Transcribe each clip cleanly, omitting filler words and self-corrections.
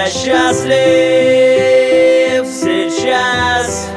Я счастлив сейчас,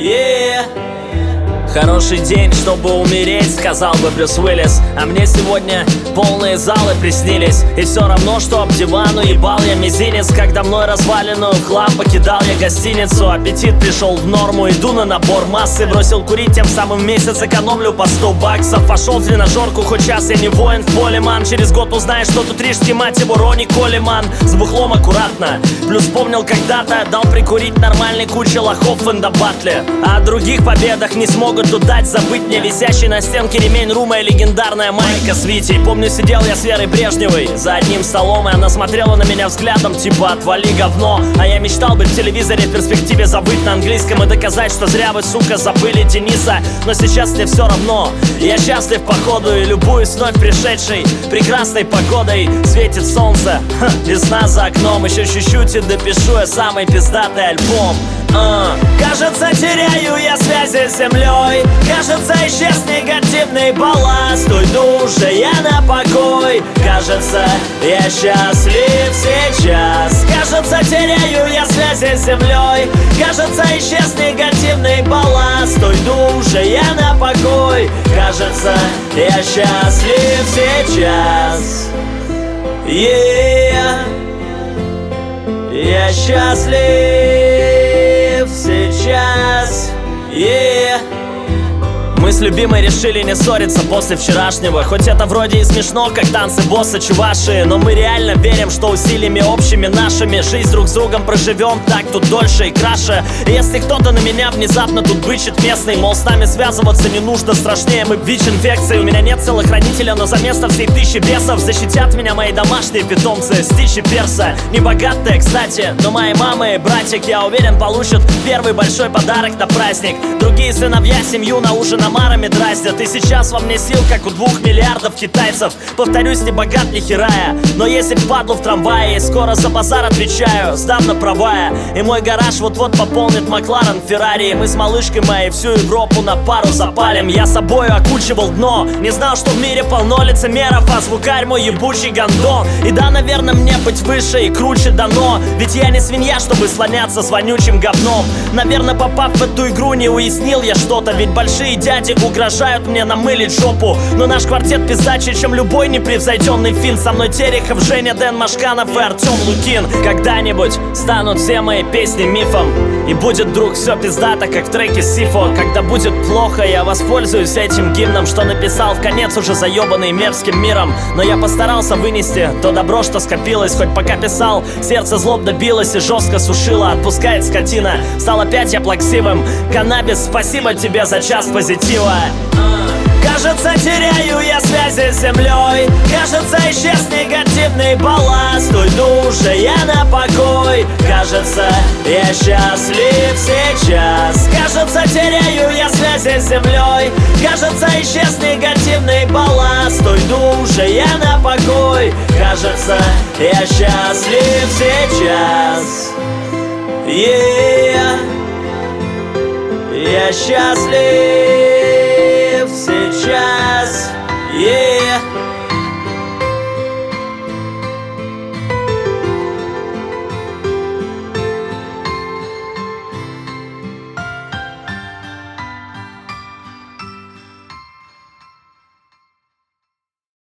Хороший день, чтобы умереть, сказал бы Брюс Уиллис. А мне сегодня полные залы приснились. И все равно, что об дивану ебал я мизинец, когда мной разваленную в хлам покидал я гостиницу. Аппетит пришел в норму, иду на набор массы. Бросил курить, тем самым в месяц экономлю по 100 баксов. Пошел в тренажерку, хоть час я не воин в поле, ман. Через год узнаешь, что тут рижский, мать его, Ронни Колеман. С бухлом аккуратно, плюс помнил когда-то дал прикурить нормальной куче лохов в эндобатле. А о других победах не смогут тут дать забыть мне висящий на стенке ремень Рума и легендарная майка с Витей. Помню, сидел я с Верой Брежневой за одним столом, и она смотрела на меня взглядом типа «отвали, говно». А я мечтал быть в телевизоре, в перспективе забыть на английском и доказать, что зря вы, сука, забыли Дениса. Но сейчас мне все равно, я счастлив походу и любуюсь вновь пришедшей прекрасной погодой. Светит солнце, весна за окном, еще чуть-чуть и допишу я самый пиздатый альбом. Кажется, теряю я связи с землей. Кажется, исчез негативный балласт. Уйду уже я на покой. Кажется, я счастлив сейчас. Кажется, теряю я связи с землей. Кажется, исчез негативный балласт. Уйду уже я на покой. Кажется, я счастлив сейчас. Я счастлив сейчас. Мы с любимой решили не ссориться после вчерашнего. Хоть это вроде и смешно, как танцы босса чуваши, но мы реально верим, что усилиями общими нашими жизнь друг с другом проживем так тут дольше и краше. И если кто-то на меня внезапно тут бычит местный, мол, с нами связываться не нужно, страшнее мы ВИЧ-инфекции. У меня нет телохранителя, но за место всей 1000 бесов защитят меня мои домашние питомцы Стич и Перса. Не богатые, кстати, но мои мамы и братик, я уверен, получат первый большой подарок на праздник. Другие сыновья семью на ужин омарами дразнят. И сейчас во мне сил, как у 2 миллиардов китайцев. Повторюсь, не богат ни херая, но если впадлу в трамвае, скоро за базар отвечаю, сдам на правая. И мой гараж вот-вот пополнит Макларен, Феррари. Мы с малышкой моей всю Европу на пару запалим. Я собою окучивал дно, не знал, что в мире полно лицемеров, а звукарь мой ебучий гандон. И да, наверное, мне быть выше и круче дано, ведь я не свинья, чтобы слоняться с вонючим говном. Наверное, попав в эту игру, не уяснил я что-то, ведь большие дяди угрожают мне намылить жопу. Но наш квартет пиздаче, чем любой непревзойденный фин. Со мной Терехов, Женя, Дэн Машканов и Артем Лукин. Когда-нибудь станут все мои песни мифом, и будет вдруг все пиздато, как в треке Сифо. Когда будет плохо, я воспользуюсь этим гимном, что написал в конец уже заебанный мерзким миром. Но я постарался вынести то добро, что скопилось. Хоть пока писал, сердце злобно билось и жестко сушило. Отпускает скотина, стал опять я плаксивым. Каннабис, спасибо тебе за час позитива. Кажется, теряю я связи с землей. Кажется, исчез негативный балласт. Уйду уже я на покой. Кажется, я счастлив сейчас. Кажется, теряю я связи с землей. Кажется, исчез негативный балласт. Уйду уже я на покой. Кажется, я счастлив сейчас. Я счастлив